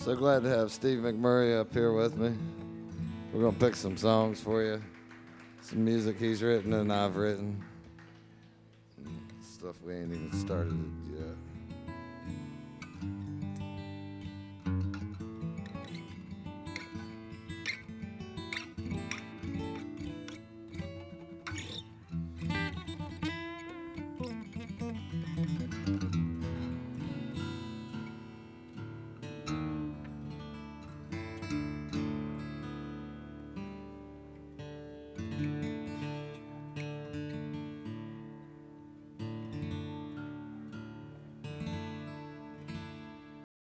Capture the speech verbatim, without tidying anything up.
So glad to have Steve McMurray up here with me. We're going to pick some songs for you. Some music he's written and I've written. Stuff we ain't even started yet.